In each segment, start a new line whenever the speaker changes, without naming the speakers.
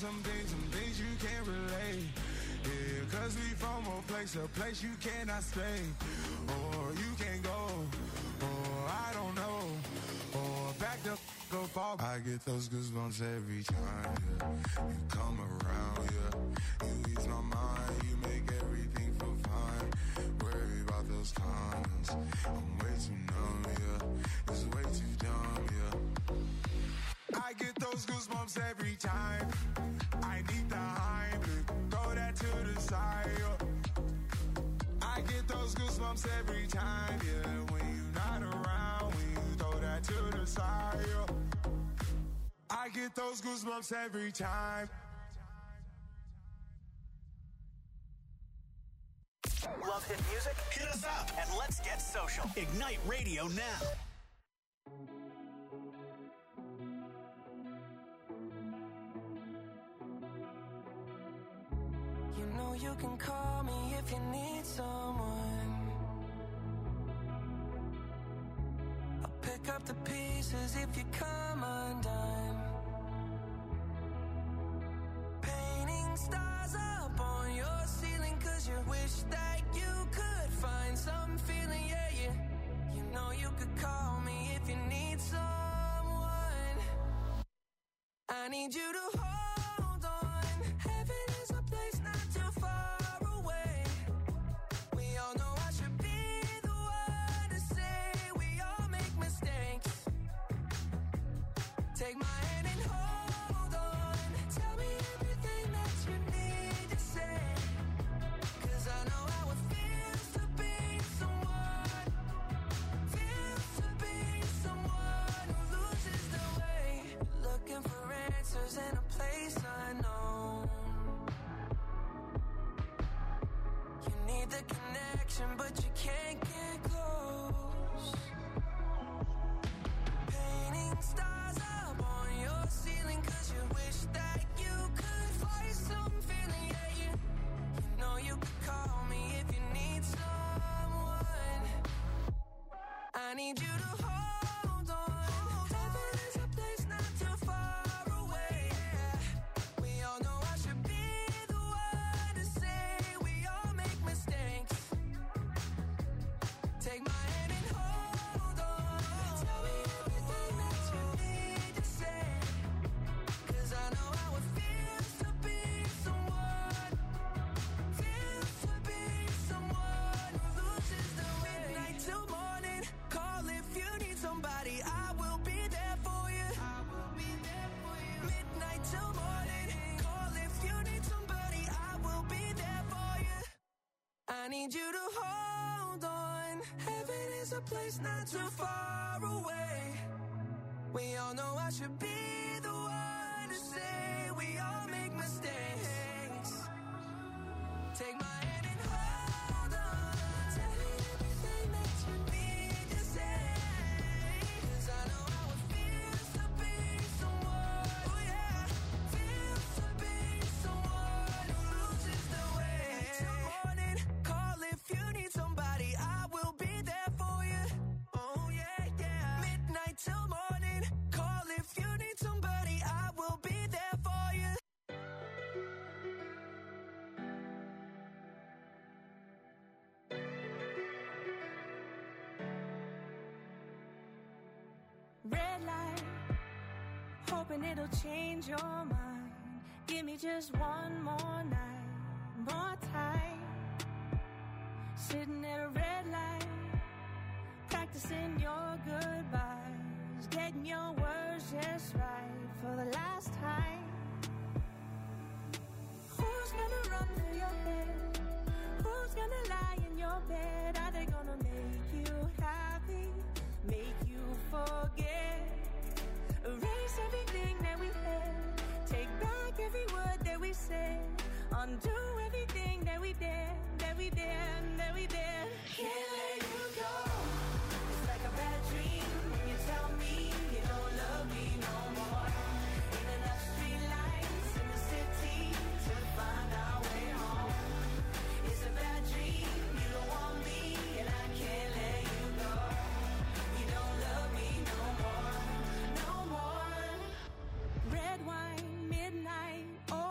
some things you can't relate. Yeah, cause we from a place you cannot stay. Or you can't go, or I don't know. Or back the go fall. I get those goosebumps every time, yeah. You come around, yeah. You ease my mind, you make everything feel fine. Worry about those comments, I'm way too numb, yeah. It's way too dumb, yeah. I get those goosebumps every time. I need the Heimlich, throw that to the side, yeah. I get those goosebumps every time, yeah. When you're not around, when you throw that to the side, yeah. I get those goosebumps every time.
Love hit music? Hit us up and let's get social. Ignite Radio now.
You know you can call me if you need someone. I'll pick up the pieces if you come undone. Painting stars up on your ceiling cause you wish that you could find some feeling, yeah, yeah. You know you could call me if you need someone. I need you to hold on. Heaven is a place not too far away. We all know I should be the one to say we all make mistakes. Take my hand and hold on. Tell me everything that you need to say. Cause I know how it feels to be someone. Feels to be someone who loses their way. Looking for answers in a place unknown. You need the connection but you can't get close. Painting stars up on your ceiling cause you wish that you could find some feeling, yeah, you know you could call me if you need someone. I need you to hold on. Heaven is a place not too far away. We all know I should be the one to say we all make mistakes. Take my hand and hold on. Tell me everything that you need to say. Cause I know how it feels to be someone. Feels to be someone who loses their way. Midnight till morning, call if you need somebody. I will be there for you. I will be there for you. Midnight till morning, call if you need somebody. I will be there for you. I need you to hold on. Heaven is a place not too far away. We all know I should be the one to say we all make mistakes. Take my hand and hold on. Tell me everything that you need to say. Cause I know how it feels to be someone. Oh yeah. Feels to be someone who loses their way. Till morning, call if you need somebody. I will be there for you. Oh yeah, yeah. Midnight till morning, call if you need somebody. I will be there for you.
Red light, hoping it'll change your mind. Give me just one more night, more time. Sitting at a red light, practicing your goodbyes, getting your words just right for the last time. Who's gonna run through your head? Who's gonna lie in your bed? Are they gonna make you happy? Make you forget? Erase everything that we had. Take back every word that we said. Undo everything that we did, that we did, that we did. Can't let you go. It's like a bad dream when you tell me you don't love me no more. Ain't enough street lights in the city to find our way home. It's a bad dream, you don't want me and I can't let you go. You don't love me no more, no more. Red wine, midnight,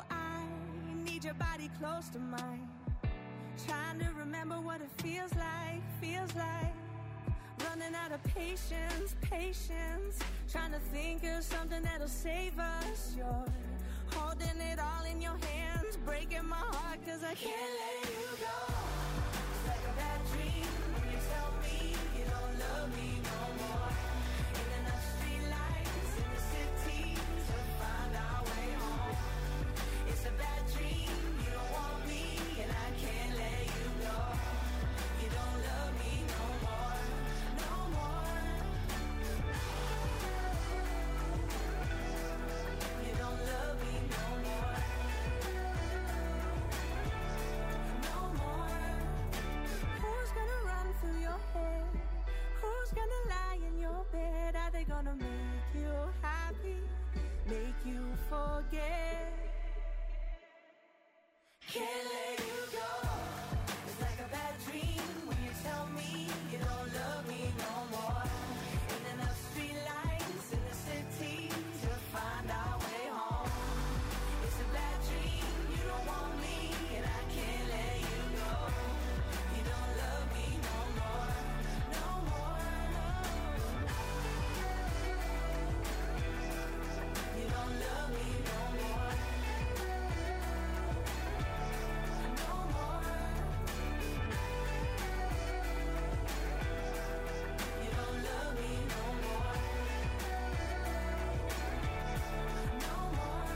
body close to mine. Trying to remember what it feels like. Running out of patience. Trying to think of something that'll save us. You're holding it all in your hands, breaking my heart 'cause I can't let you go. It's like a bad dream when you tell me you don't love me no more. Ain't enough street lights in the city to find our way home. It's a bad dream, you don't want me and I can't let you go. You don't love me no more, no more. You don't love me no more, no more. Who's gonna run through your head? Who's gonna lie in your bed? Are they gonna make you happy? Make you forget? Can't let you go. It's like a bad dream when you tell me you don't love me no more. Ain't enough street lights in the city to find our way home. It's a bad dream, you don't want me and I can't let you go. You don't love me no more, no more, no. You don't love me no more, no more. You don't love me no more, no more.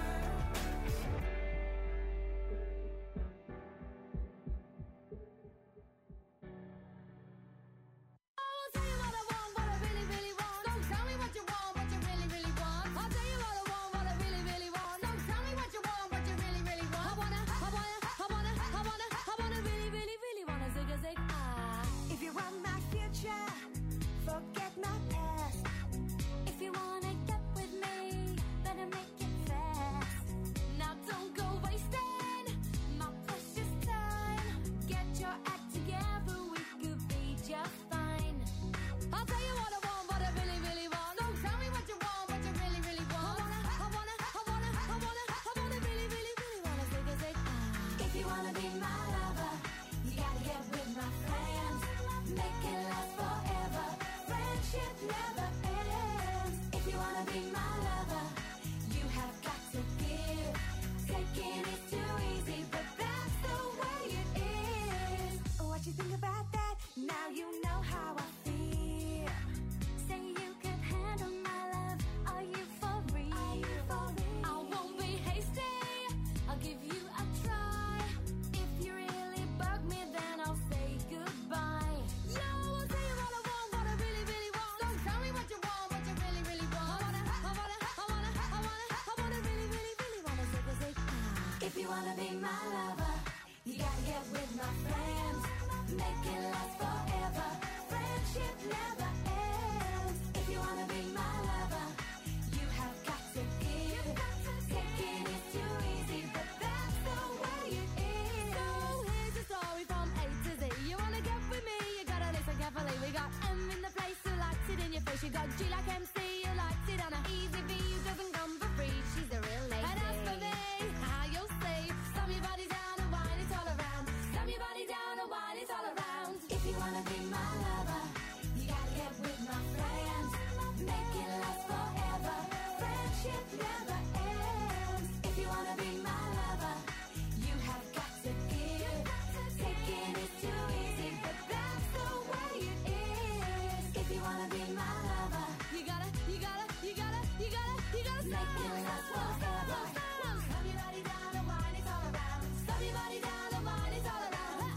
I'll tell you what I want, what I really, really want. Don't tell me what you want, what you really, really want. I'll tell you what I want, what I really, really want. Don't tell me what you want, what you really, really want. I wanna really, really, really wanna zig a zig ah.
If you want my future, forget my past.
If you wanna get with me, better make it fast. Now don't go wasting my precious time. Get your act together, we could be just fine. I'll tell you what I want, what I really, really want. Don't tell me what you want, what you really, really want. I wanna really, really, really wanna zig a zig ah.
If you wanna be my lover, you gotta get with my friends. Make it last forever. Friendship never ends. If you wanna be my lover, you have got to give. Taking is too easy, but that's the way it is. What you think about that? Now you know how I feel.
Say you could handle my love. Are you for real? I won't be hasty. I'll give you a try. If you really bug me, then I'll say goodbye. Yo, I'll tell you what I want, what I really, really want. Don't tell me what you want, what you really, really want. I wanna really, really, really wanna zig a zig ah.
If you wanna be my lover, you gotta get with my friends. Make it last forever. Friendship never ends. If you wanna be my lover, you have got to give. Taking is too easy, but that's the way it is.
So here's the story from A to Z. You wanna get with me, you gotta listen carefully. We got M in the place who likes it in your face. You got G like MC, who likes it on a easy V, who doesn't come for free. She's a real lady. And as for me, how you'll say, slam your body down and wine it all around. Slam your body down and wine it all around.
If you wanna be my lover, you gotta get with my friends. Make it last forever. Friendship never ends. If you wanna be my lover, you have got to give. Taking is too easy, but that's the way it is. If you wanna be my lover,
You gotta
make it last forever. Slam your body down and wine it all around. Slam your body down and wine it all around.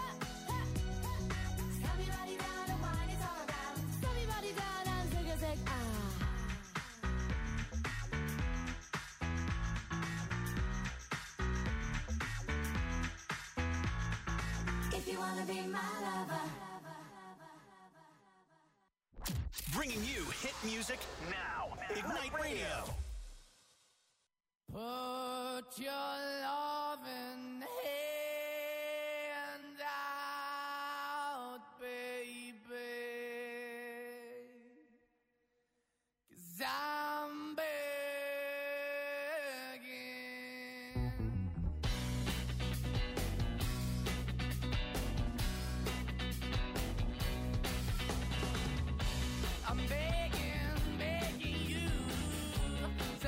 Slam your body down and wine it all around.
Slam your body down and zig a zig ah.
If you wanna be my lover.
Bringing you hit music now. Ignite Radio.
Put your loving hand out, baby. 'Cause I'm begging.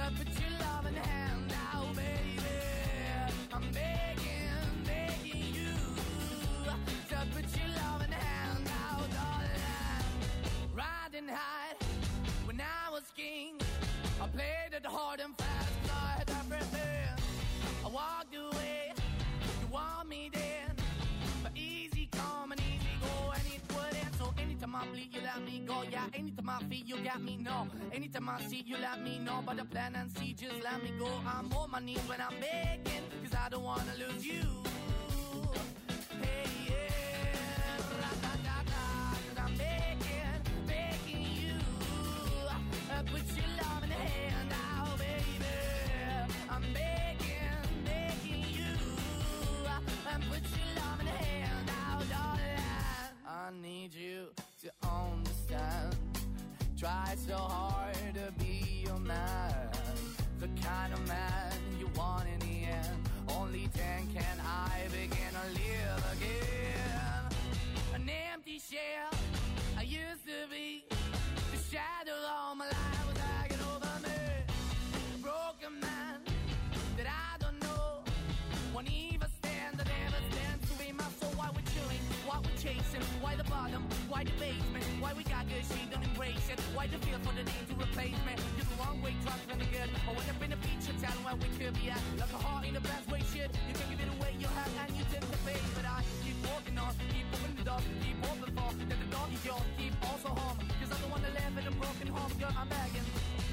put your loving hand out, baby. I'm begging you to put your loving hand out, darling. Riding high when I was king, I played it hard and fast, 'cause I had everything. I walked away, you want me then, but easy come and easy go, and it wouldn't. So anytime I bleed, you let me go. Yeah, anytime I feel, you got me, no. Anytime I see, you let me know. But the plan and see, just let me go. I'm on my knees when I'm begging, 'cause I don't wanna lose you. Hey, yeah, ra-da-da-da, 'cause I'm begging you. Put your love in the hand out, baby. I'm begging you. Put your love in the hand out, darling. I need you to understand. Try so hard to be your man, the kind of man you want in the end. Only then can I begin to live again. An empty shell I used to be, the shadow all my life was hanging over me. A broken man that I don't know won't even stand, that ever stands to be my soul. Why we're chewing, why we're chasing, why the bottom, why the basement, why we got good, she don't embrace it, why the feel for the need to replace me. You're the wrong way, trying to good. I went up in a feature town where we could be at, like a heart in the best way, shit. You can give it away, you have, and you take the face. But I keep walking on, keep opening the door, keep open for, that the door is yours, keep also home. 'Cause I don't wanna live in a broken home, girl, I'm begging.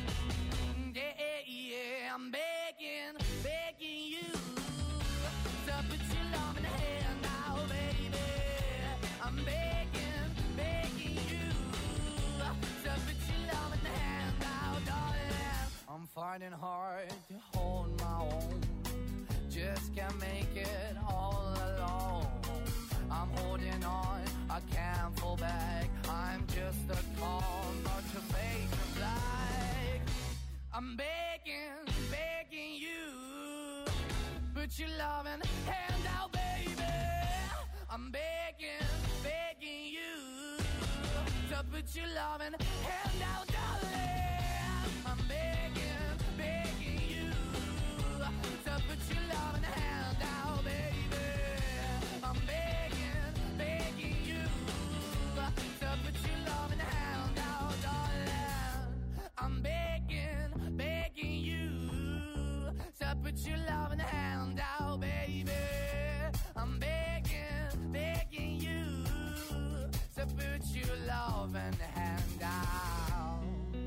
Yeah, I'm begging you to put your love in the hand now, baby. I'm begging you to put your love in the hand now, darling. I'm fighting hard to hold my own, just can't make it all alone. I'm holding on, I can't fall back. I'm just a call, not your face of black. I'm begging you, put your loving hand out, baby. I'm begging you to put your loving hand out, darling. I'm begging you to put your loving hand out, baby. I'm begging you to put your loving hand out, darling. I'm begging you to put your loving hand out, baby. I'm begging you to put your loving hand out.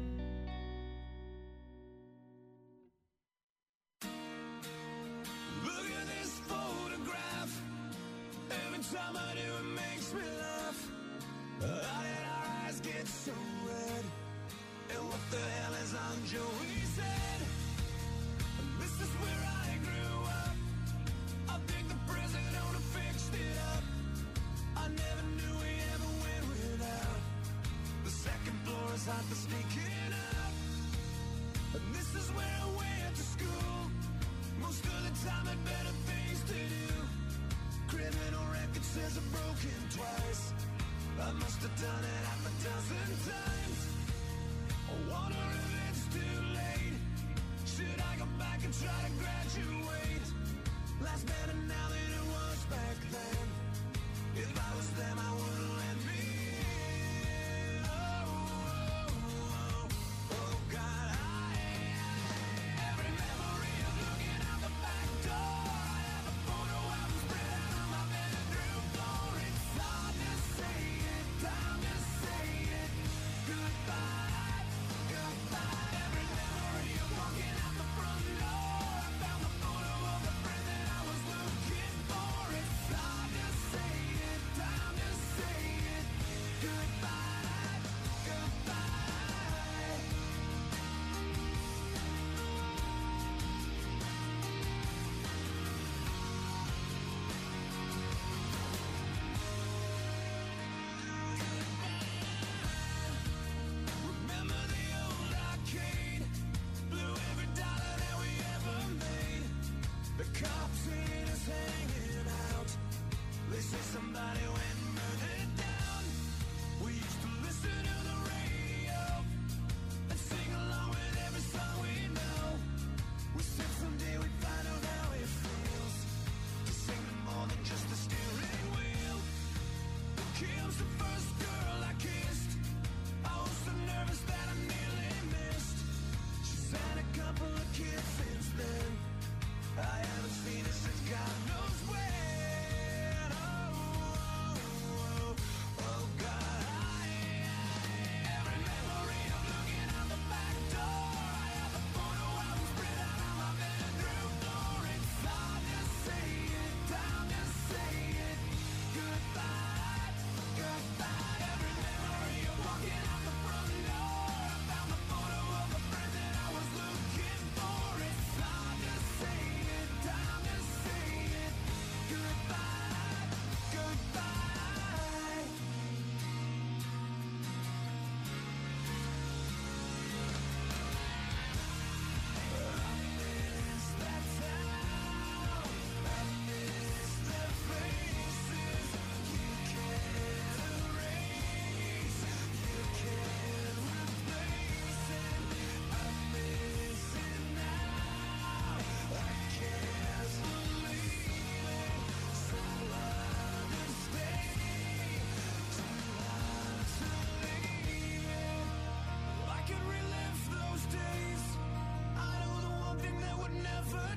Look at this photograph. Every time I do, it makes me laugh. How did our eyes get so red? And what the hell is on Joey's head? This is where I grew up. I think the president owner fixed it up. I never knew we ever went without. The second floor is hot for sneaking up. And this is where I went to school. Most of the time had better things to do. Criminal record says I'm broken twice. I must have done it half a dozen times. I wonder if it's too late. Should I go back and try to graduate? Life's better now than it was back then. If I was them, I wouldn't let me in. Oh, God, every memory of looking out the back door. I have a photo album spread out on my bedroom floor. It's hard to say it, time to say it. Goodbye, goodbye. Every memory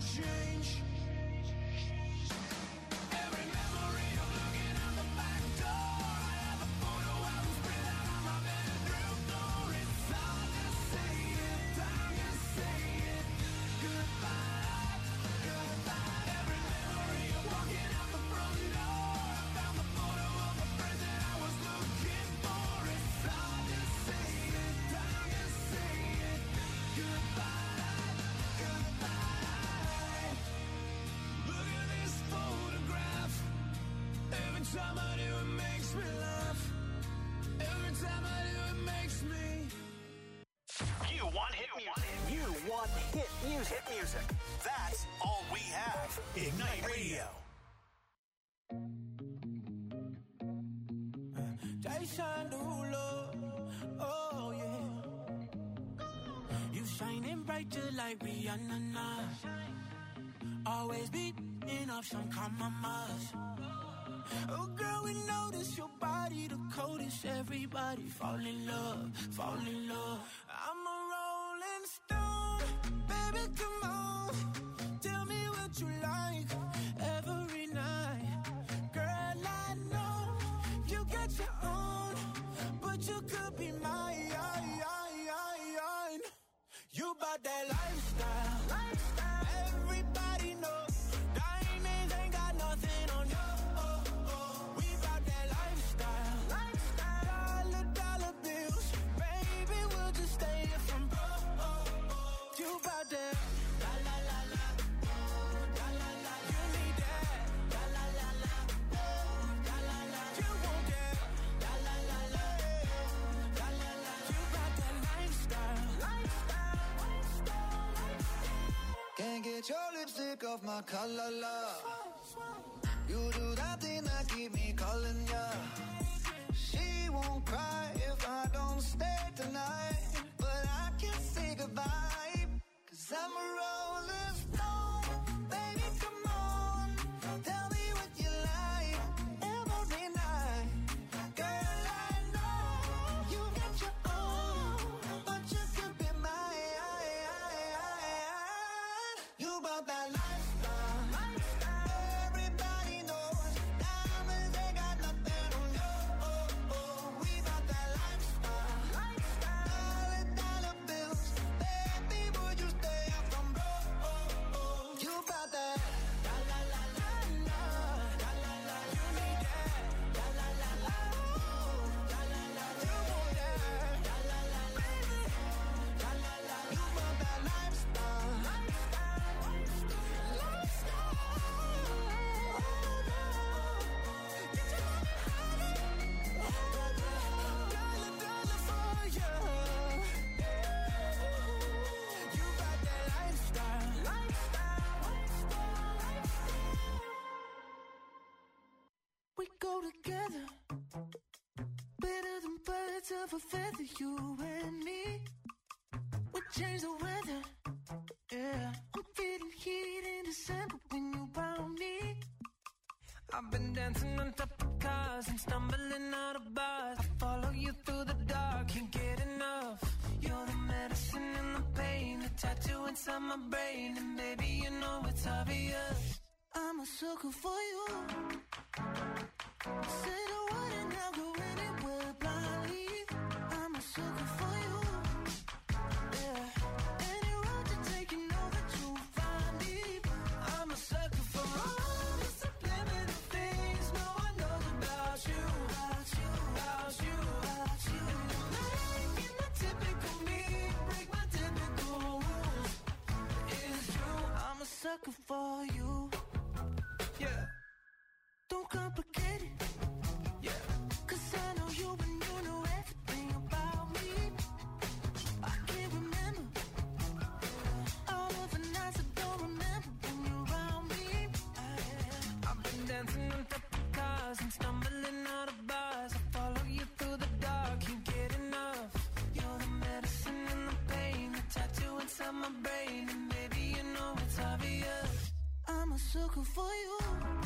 change. Every memory of looking out the back door. I have a photo album spread out on my bedroom floor. It's hard to say it, time to say it. Goodbye, goodbye. Every memory of walking out the front door. I found the photo of a friend that I was looking for. It's hard to say it, time to say it. Goodbye, goodbye. Look at this photograph. Every time I do it makes me laugh. Every time I do it makes me.
You want hit music. You want hit music. Hit music. That's all we have. Ignite Radio.
Jason Derulo, oh yeah. You shining bright just like Rihanna now. Always beating up some compromise. Oh girl, we notice your body the coldest. Everybody fall in love, fall in love. I'm a rolling stone, baby, come on. Tell me what you like every night. Girl, I know you got your own, but you could be mine. You bout that lifestyle, lifestyle. Everybody knows diamonds ain't got nothing on you. We bout that lifestyle, lifestyle. Dollar bills, baby, we'll just stay here from broke. You bout that la la la la, la la la. You need that la la la la, la la la. You want that la la la la, la la la. You bout that lifestyle, lifestyle.
Can't get your lipstick off my collar, love. You do that thing that keep me calling ya. She won't cry if I don't stay tonight, but I can't say goodbye, 'cause I'm a rolling stone. Baby, come on, tell me what you like every night. Girl, I know you got your own, but you could be mine. You bout that lifestyle, lifestyle. Everybody knows diamonds ain't got nothing on you. We bout that lifestyle, lifestyle. Dollar bills, baby, would you stay up from broke? You bout that la la la la la, la la la. You need that la la la la, la la la. You want that la la la la, la la la. You bout that lifestyle, lifestyle, lifestyle. Get your money dollar for you. You got that lifestyle, lifestyle. We go together, better than birds of a feather. You and me, we change the weather. Yeah, I'm feeling heat in December when you found me. I've been dancing on top of cars and stumbling out of bars. I follow you through the dark, can't get enough. You're the medicine and the pain, the tattoo inside my brain. And baby, you know it's obvious, I'm a sucker for you. Say the word and I'll go anywhere blindly. I'm a sucker for you. Yeah, any road you take, you know that you'll find me. I'm a sucker for all the subliminal things no one knows about you, about you, about you, about you. And you're making the typical me break my typical rules. It's true, I'm a sucker for you. Yeah, don't complicate it. Yeah, 'cause I know you and you know everything about me. I can't remember all of the nights I don't remember when you're around me. I've been dancing on top of cars and stumbling out of bars. I follow you through the dark, can't get enough. You're the medicine and the pain, the tattoo inside my brain. And baby, you know it's obvious, I'm a sucker for you.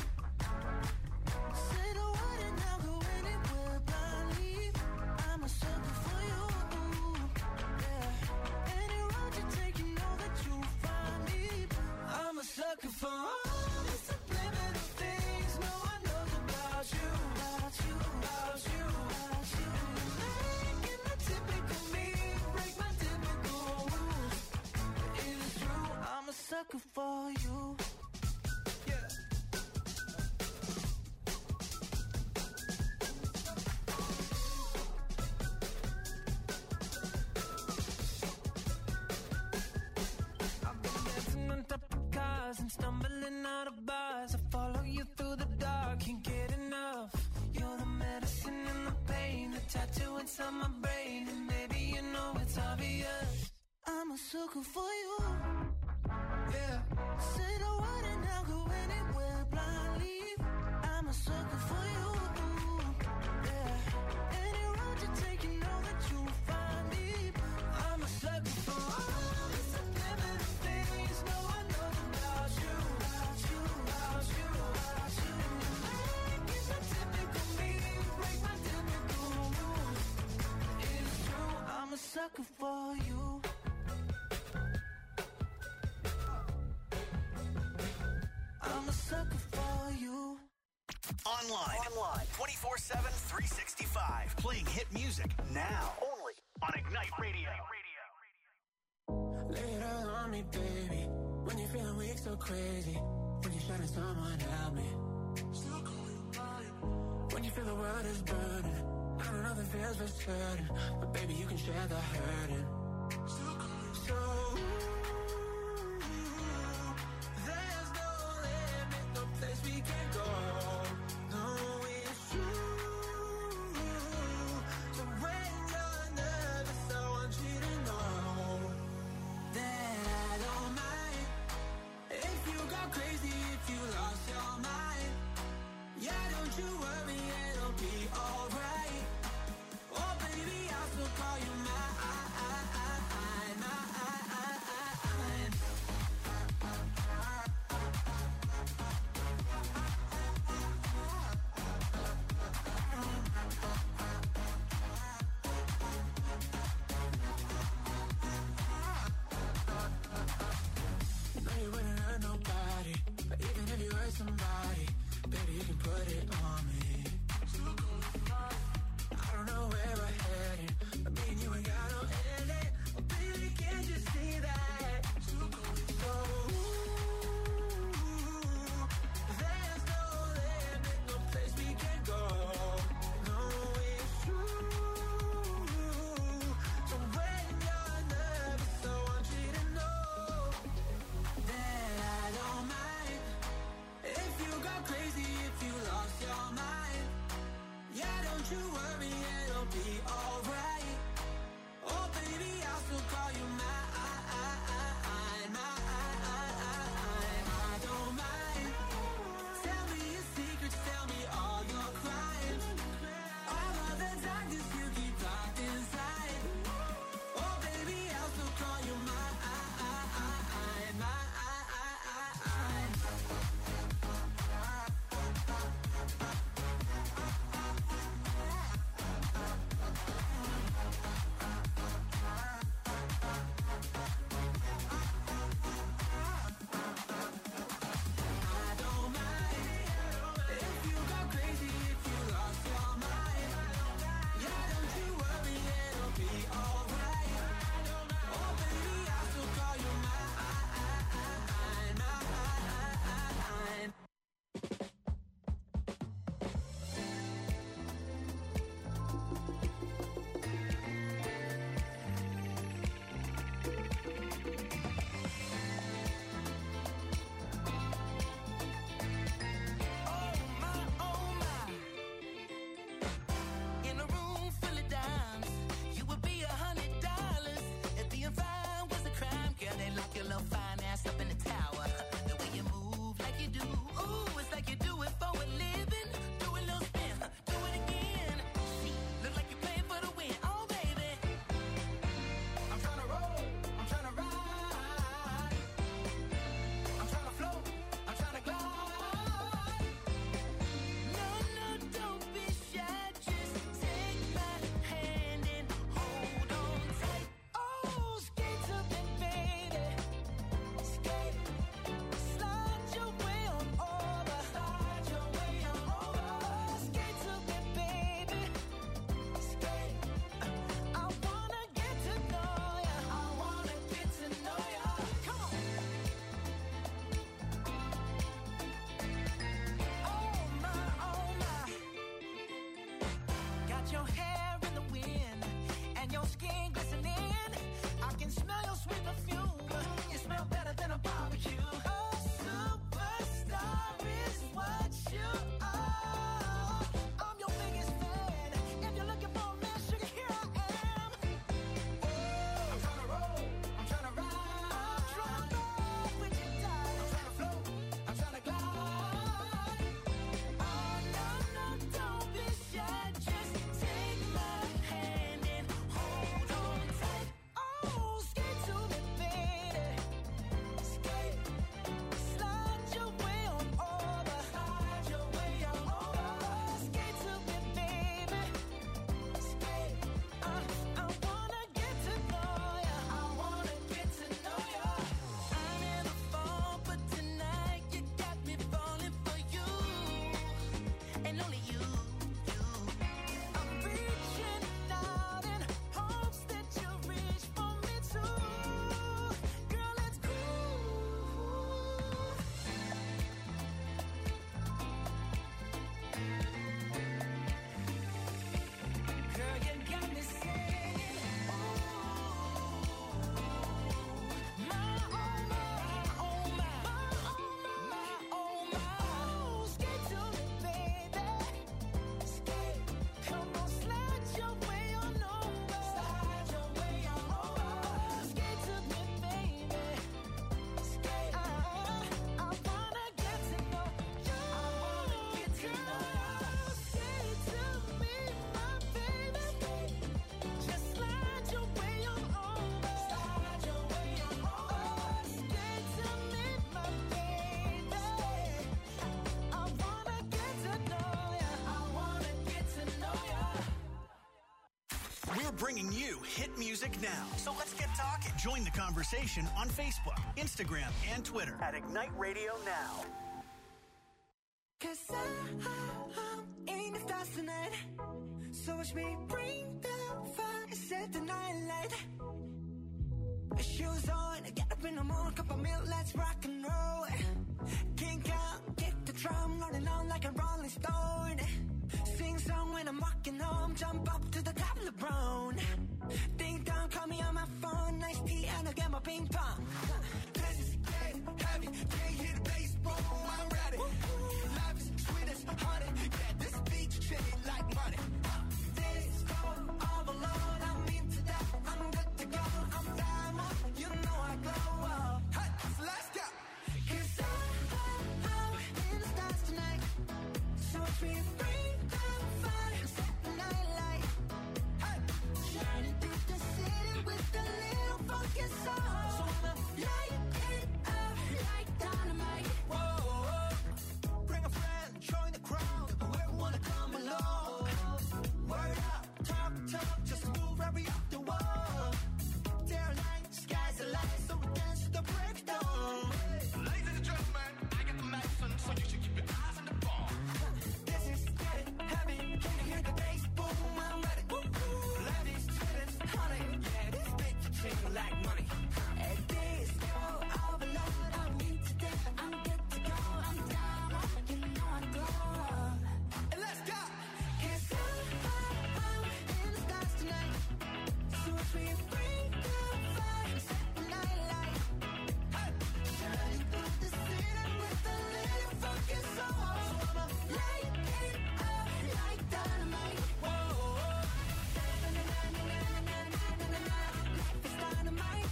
Say the word and I'll go anywhere blindly. I'm a sucker for you. Yeah, any road you take, you know that you'll find me. I'm a sucker for all the subliminal things no one knows about you, about you, about you, about you. Making the typical me break my typical rules. It is true, I'm a sucker for you. Yeah. I've been dancing on top of cars and stumbling out of bars. I follow you through the dark, can't get enough. You're the medicine and the pain, the tattoo inside my brain. And maybe you know it's obvious, I'm a sucker for you. Yeah. Say the word and I'll go anywhere blindly. I'm a sucker for you. Yeah. Any road you take, you know that you'll find me. I'm a sucker for all the subliminal things no one knows about you, about you, about you, about you. Making the typical me break my typical rules. It's true, I'm a sucker for you. I'm a sucker for you.
Online 24/7, 365. Playing hit music now. Only on Ignite Radio.
Lay it all on me, baby. When you're feeling weak, so crazy. When you're shutting someone, help me. When you feel the world is burning, I don't know if it feels for certain, but baby, you can share the hurting. So there's no limit, no place we can't go. No, it's true. So when you're nervous, I want you to know that I don't mind if you go crazy, if you lost your mind. Yeah, don't you worry, it'll be alright. Oh baby, I'll still call you mine.
bringing you hit music now. So let's get talking. Join the conversation on Facebook, Instagram, and Twitter at Ignite Radio Now.
'Cause I'm in the stars tonight. So watch me bring the fire, set the night light. Shoes on, get up in the morning, cup of milk, let's rock and roll. Kink out, get the drum rolling on like a rolling stone. Sing song when I'm walking home, jump up to the top of the brown. Ding dong, call me on my phone, nice tea and I'll get my ping pong. This is getting heavy, can't hear the bass, boom, I'm ready. Life is sweet as honey, yeah, this beach shit like money. This go all alone, I'm into that, I'm good to go, I'm diamond, you know I glow up. Hey, so let's go. 'Cause I'm in the stars tonight, so watch me bring the fire, set the night light. Hey, shining through the city with a little funky soul. So I'ma light it up like dynamite. Whoa, bring a friend, join the crowd, whoever wanna come along. Word up, talk, just move right up the wall. There light, sky's the light, so we dance to the breakdown. Ladies and gentlemen, I got the medicine, so you should keep your eyes on the ball. This is getting heavy, can you hear the bass? Boom, I'm ready. Ladies, students, honey, yeah, this bitch ching like money. And this go all alone, I'm into that, I'm good to go, I'm down, you know I glow up. And let's go! 'Cause I'm in the stars tonight, so watch me bring the fire, set the night light. Hey, shining through the city with a little funky soul. So I'ma light it up like dynamite. Whoa, life is dynamite.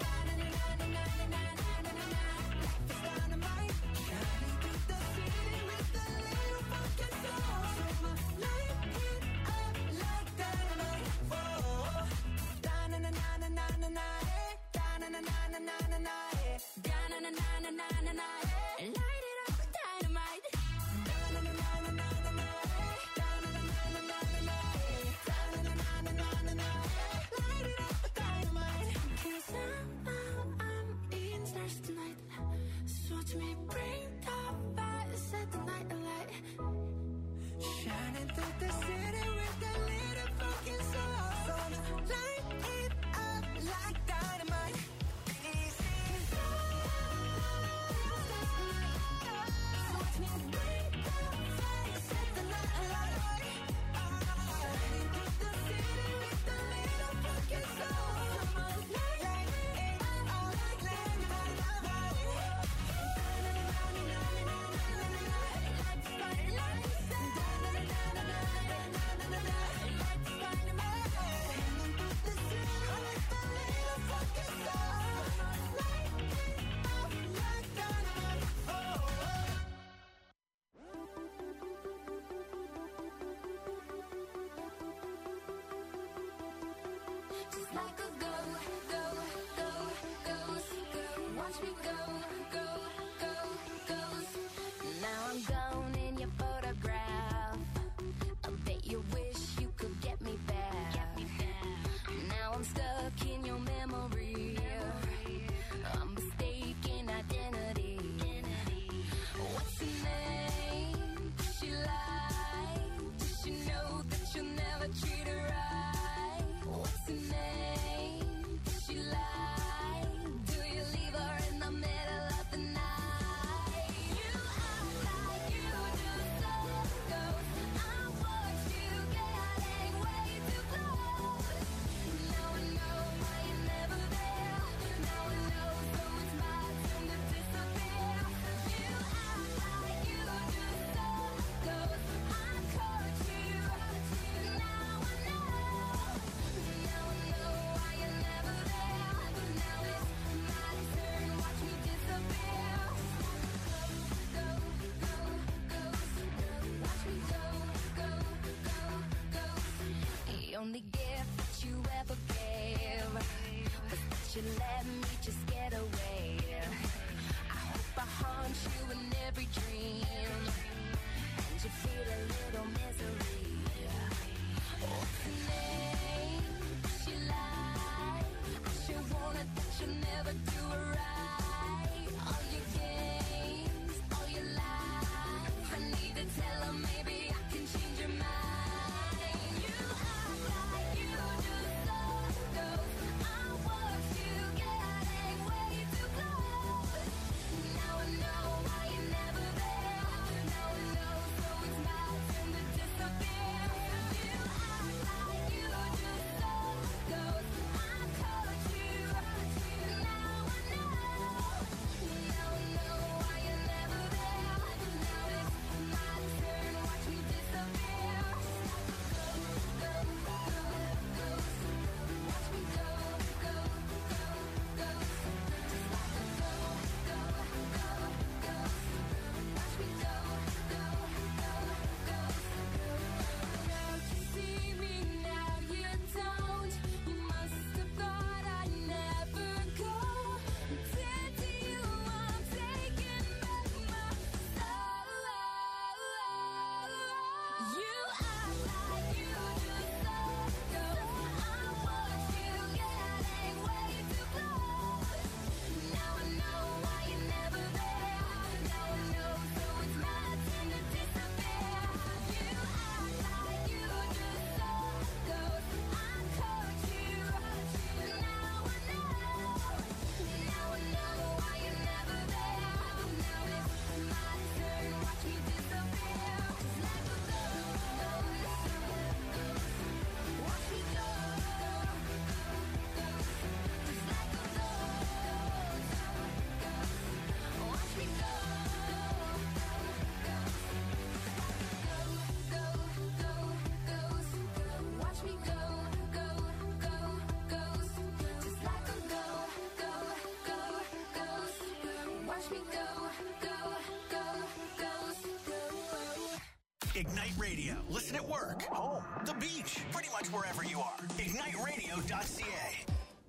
Life is dynamite. Shining through the city with a little funky soul. So I'ma light it up like dynamite. Whoa, da-na-na-na-na-na-na, da-na-na-na-na-na-na, da-na-na-na-na-na-na, light it up with dynamite. Da-na-na-na-na-na-na, da-na-na-na-na-na-na, da-na-na-na-na-na-na, light it up with dynamite. 'Cause I'm in stars tonight, so watch me bring the fire, set the night alight. Shining through the city with a little funky soul. So light it up like dynamite. Easy. 'Cause so watch me bring the fire, set the night alight. Shining through the city with a little funky soul. So light it up like dynamite. Just like a go, go, go, goes, go. Watch me go, go, go, goes. Now I'm gone in your photograph. I bet you wish you could get me back. Now I'm stuck in your memory. I'm mistaken identity. What's her name? Does she lie? Does she know that you'll never treat her right? What's her name? Does she lie? Do you leave her in the middle of
me go, go, go, go, go.
Ignite Radio. Listen at work, home, the beach, pretty much wherever you are. IgniteRadio.ca.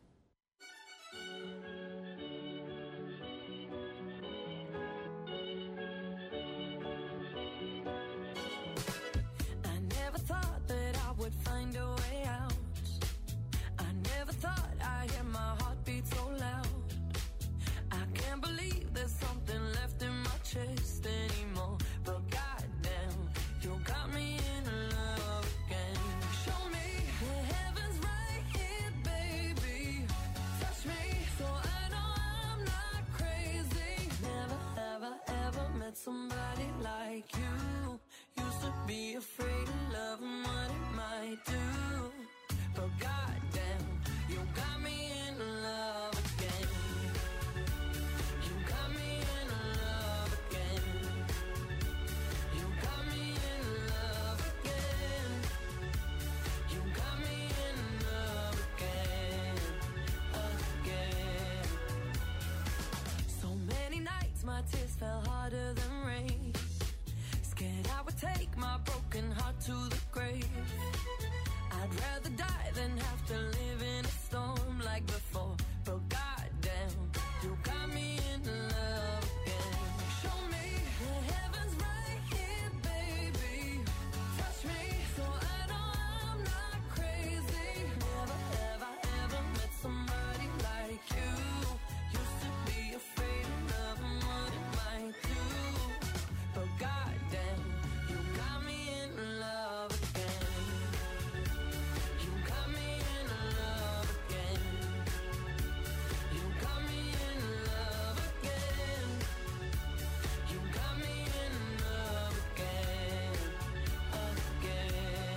I never thought that I would find a way out. I never thought I'd hear my heartbeat so loud. I can't believe there's something left in my chest anymore. But goddamn, you got me in love again. Show me the heavens right here, baby. Touch me so I know I'm not crazy. Never, ever, ever met somebody like you. Used to be afraid of love and what it might do. But goddamn, you got me in love again. You got me in love again. You got me in love again. You got me in love again, again. So many nights my tears fell harder than rain. Scared I would take my broken heart to the grave. I'd rather die than have to live in a storm like before. But goddamn, you got me in love again. Show me the heavens right here, baby. Touch me so I know I'm not crazy. Never, ever, ever met somebody like you. Used to be afraid of love and what it might do. But goddamn, you got me in love again. You got me in love again. You got me in love again. You got me in love again, again.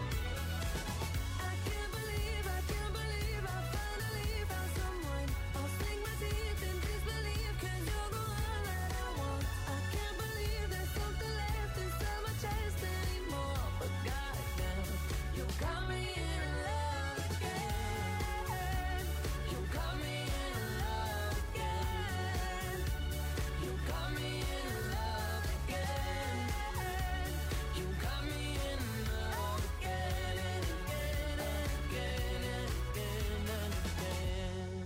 I can't believe I finally found someone. I'll sink my teeth in disbelief 'cause you're the one that I want. I can't believe there's something left inside my chest anymore. But goddamn, you got me in love again. You got me in love again. You got me in love again. You got me in love again and again and again and again and again.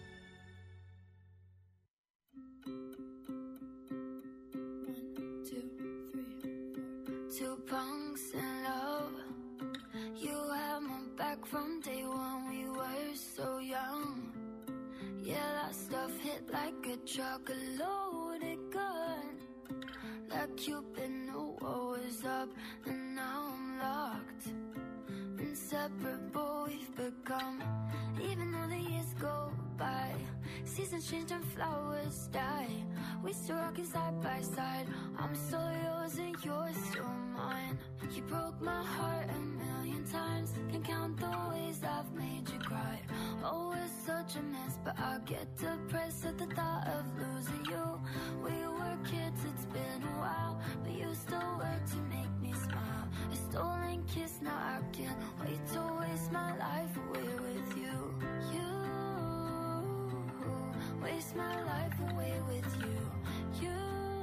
1, 2, 3, 4. 2 punks in love. You had my back from day one. We were so young. Yeah, that stuff hit like a truck, a loaded gun. That Cupid knew what was up, and now I'm locked. Inseparable we've become. Even though the years go by, seasons change and flowers die. We still rockin' side by side. I'm still yours and you're still mine. You broke my heart a million times. Can't count the ways I've made you cry. Oh, it's such a mess, but I get depressed at the thought of losing you. We were kids, it's been a while, but you still work to make me smile. A stolen kiss, now I can't wait to waste my life away with you. You waste my life away with you. You.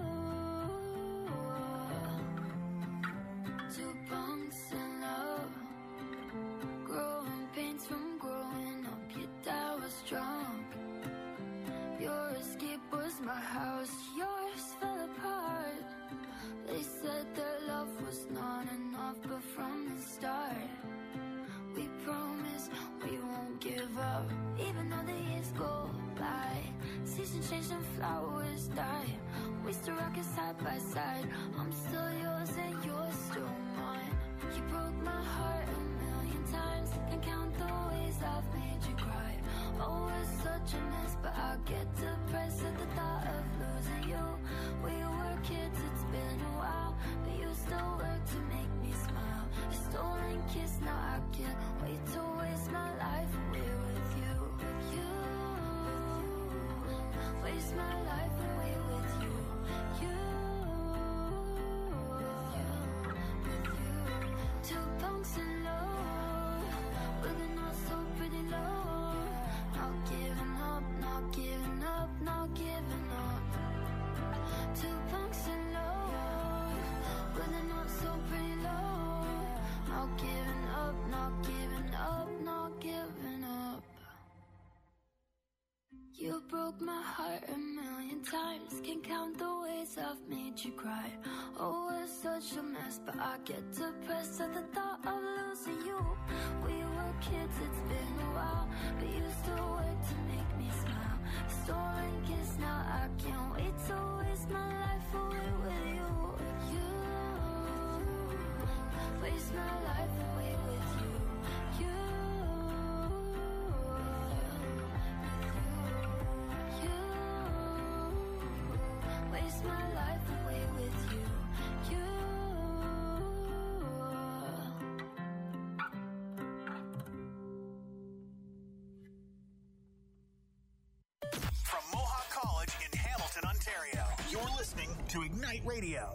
2 punks in love. Growing pains from growing up. Your dad was drunk. Your escape was my house. Yours fell apart. They said their love was not enough, but from the start, we promise we won't give up. Even though the years go by, seasons change and flowers die. We still rockin' side by side. I'm still yours and you're still mine. You broke my heart a million times. Can't count the ways I've made you cry. Oh, it's such a mess, but I get depressed at the thought of losing you. We were kids, it's been a while, but you still work to make me smile. A stolen kiss, now I can't wait to waste my life away with you. You waste my life away with you. You. 2 punks in love. We're not so pretty low. Not giving up, not giving up, not giving
heart a million times. Can't count the ways I've made you cry. Oh, it's such a mess, but I get depressed at the thought of losing you. We were kids, it's been a while, but you still work to make me smile. Stolen kiss, now I can't wait to waste my life away with you. You waste my life away with you. You waste my life away with you. You
From Mohawk College in Hamilton, Ontario, you're listening to Ignite Radio.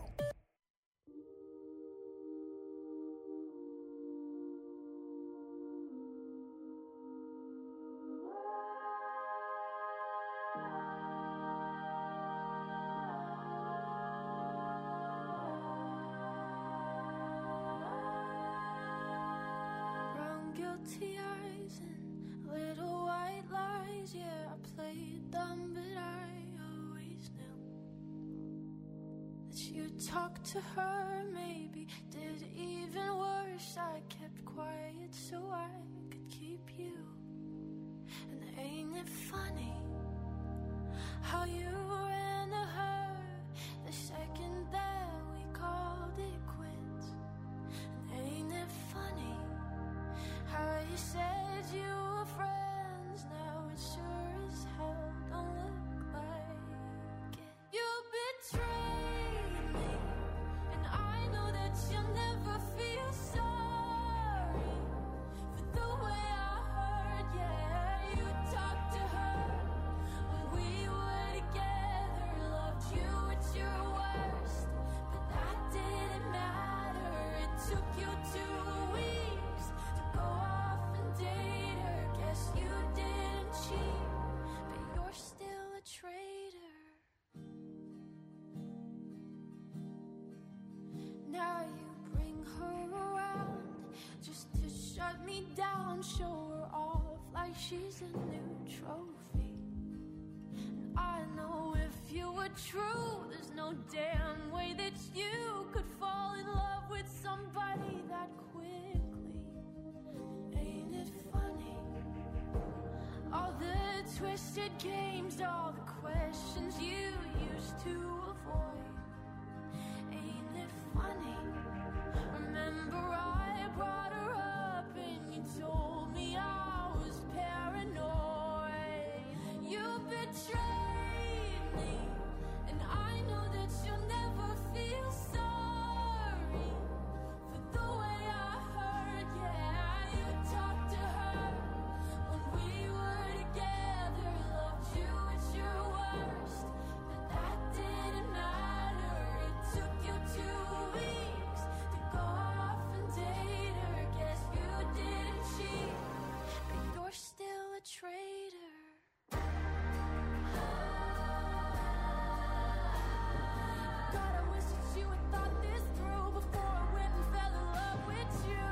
brown guilty eyes and little white lies. Yeah, I played dumb, but I always knew that you talked to her. Maybe did even worse. I kept quiet so I could keep you. And ain't it funny how you ran to her the second that we called it quits? And ain't it funny how you said you were friends? Now it sure as hell don't look like it. You betrayed me, and I know that you'll never feel sorry for the way I heard. Yeah, you talked to her when we were together, loved you at your worst, but that didn't matter. It took you 2 weeks to go off and date her. Guess you didn't cheat, but you're still a traitor. Now you bring her around just to shut me down, show her off like she's a new trophy. And I know if you were true, there's no damn way that you could fall in love with somebody that quickly. Ain't it funny? All the twisted games, all the questions you used to avoid. Ain't it funny? Remember I brought her up and you told me I was paranoid. You betrayed me, and I know that you'll never feel sorry for the way I heard. Yeah, you talked to her when we were together, loved you at your worst, but that didn't matter. It took you 2 weeks to go off and date her. Guess you didn't cheat, but you're still a traitor. God, I wish that you had thought this through before I went and fell in love with you.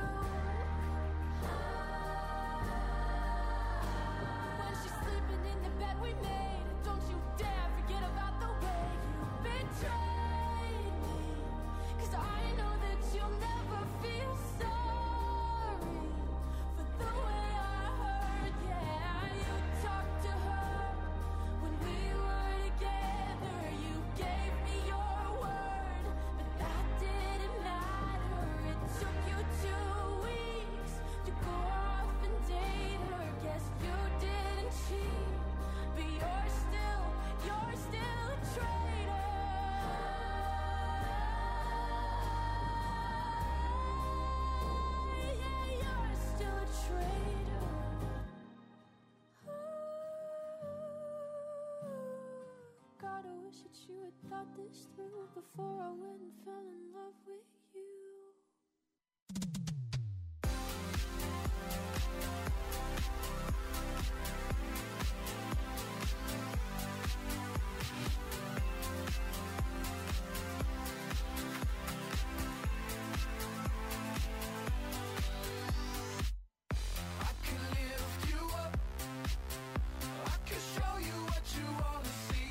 When she's sleeping in the bed we made, don't you dare forget about the way you betrayed me. 'Cause I know that you'll never feel sorry for the way I heard. Yeah, you talked to her when we were together. You gave me your word, but that didn't matter. It took you 2 weeks to go off and date her. Guess you didn't cheat, but you're still a traitor. Yeah, you're still a traitor. God, I wish that you had thought this through before I went and fell in love with you.
I can lift you up. I can show you what you wanna see.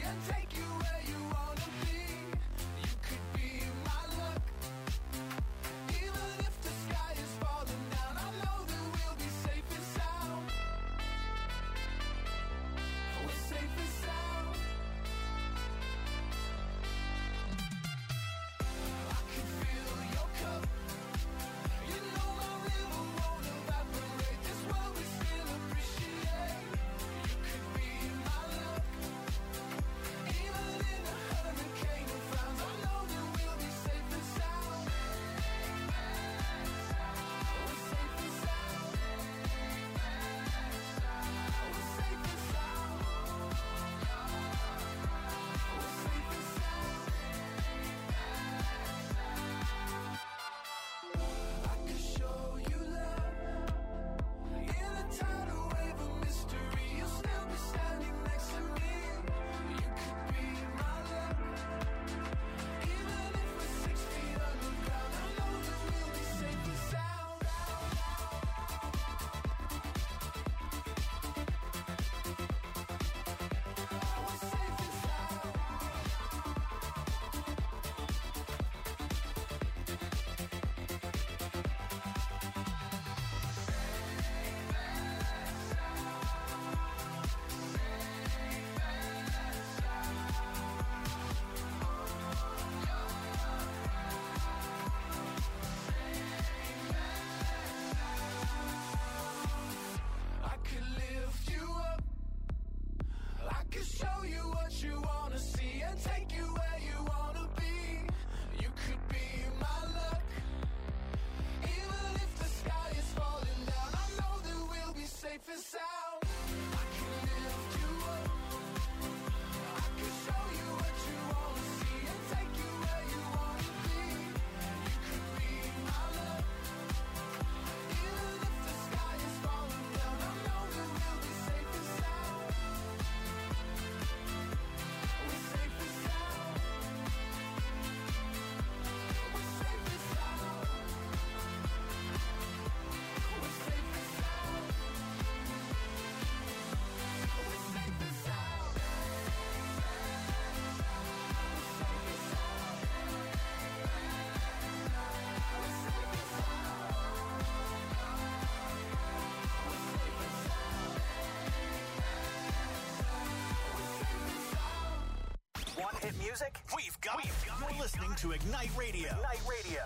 want hit music? We've got it. You're listening to Ignite Radio. Ignite Radio.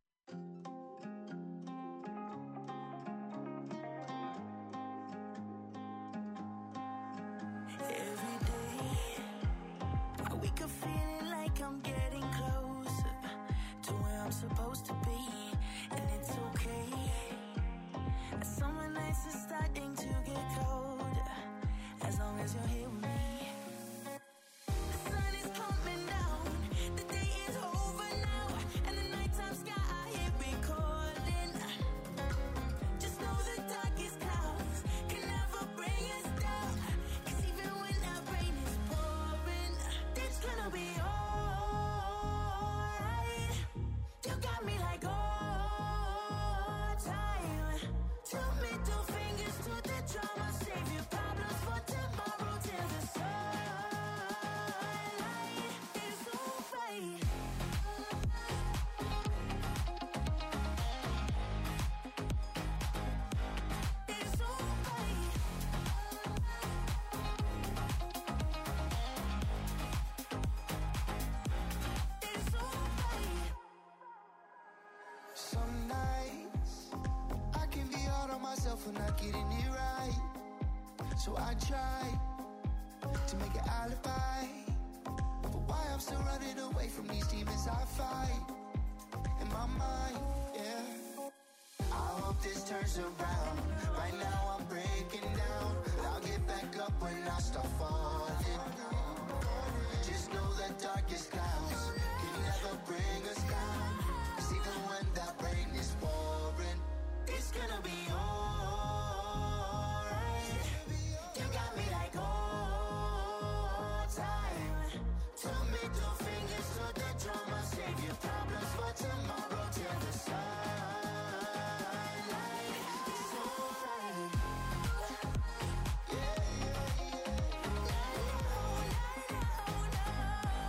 Every day, I wake up feeling like I'm getting closer to where I'm supposed to be, and it's okay. Summer nights are starting to get colder, as long as you're here with me. The sun is coming down, the day is over now, and the nighttime sky here be calling. Just know the darkest clouds can never bring us down, 'cause even when that rain is pouring, it's gonna be alright. You got me like all time. Two middle fingers to the drama, save your problems for tomorrow till the sunlight is alright. It's alright. It's alright.
Some nights I can be hard on myself for not getting it right. So I try to make an alibi for why I'm still running away from these demons I fight in my mind. Yeah, I hope this turns around. Right now I'm breaking down. I'll get back up when I start falling. Just know the darkest clouds can never bring us down, 'cause even when that rain is pouring, it's gonna be alright. You got me like all time. Two middle fingers to the drama, save your problems for tomorrow till the sunlight is alright. Yeah, yeah, yeah.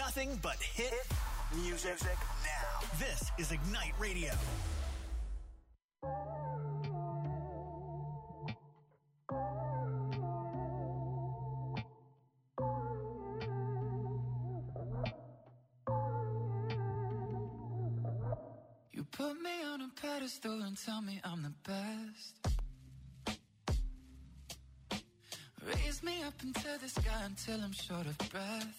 nothing but hit music now. This is Ignite Radio.
You put me on a pedestal and tell me I'm the best. Raise me up into the sky until I'm short of breath.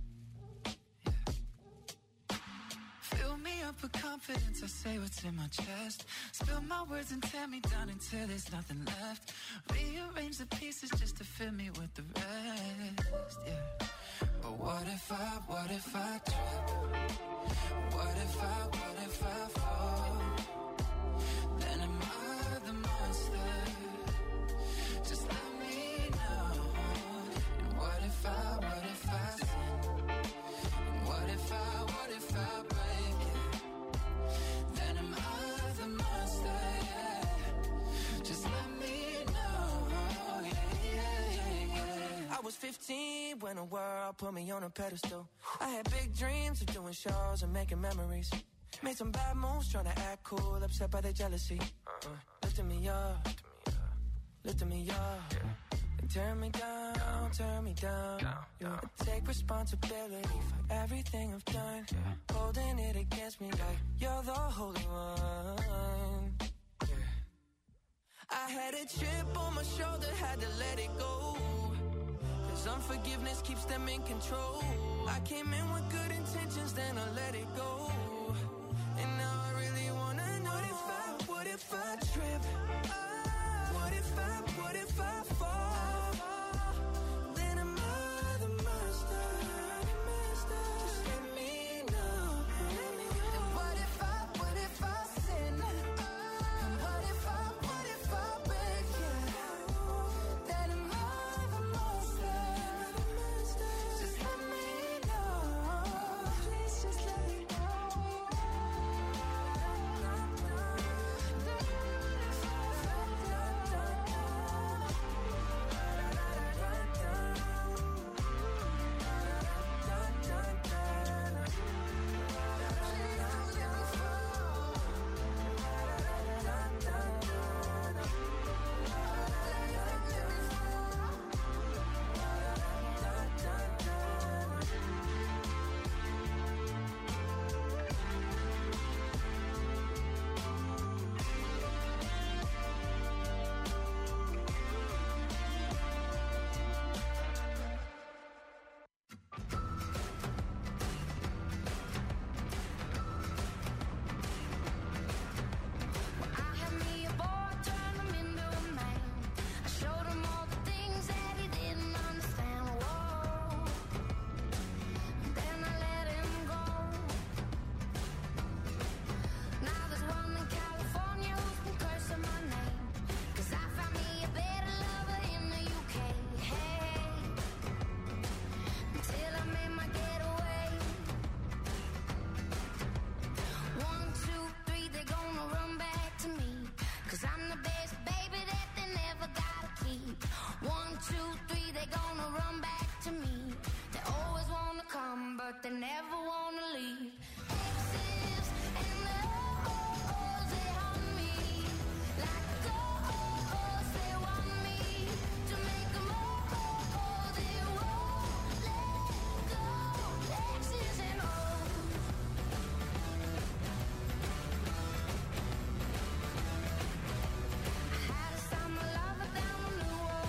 Yeah. Fill me up with confidence, I say what's in my chest. Spill my words and tear me down until there's nothing left. Rearrange the pieces just to fill me with the rest. Yeah. But what if I trip? What if I fall? Then am I the monster? Just let me know. And what if I sin? And what if I break it? Then am I the monster? Yeah. Just let me know. Yeah. I was 15 when the world put me on a pedestal. I had big dreams of doing shows and making memories. Made some bad moves trying to act cool, upset by their jealousy. Lifting me up, lifting me up. And turn me down. You take responsibility for everything I've done. Holding it against me like you're the holy one. I had a chip on my shoulder, had to let it go. Cause unforgiveness keeps them in control. I came in with good intentions, then I let it go. And now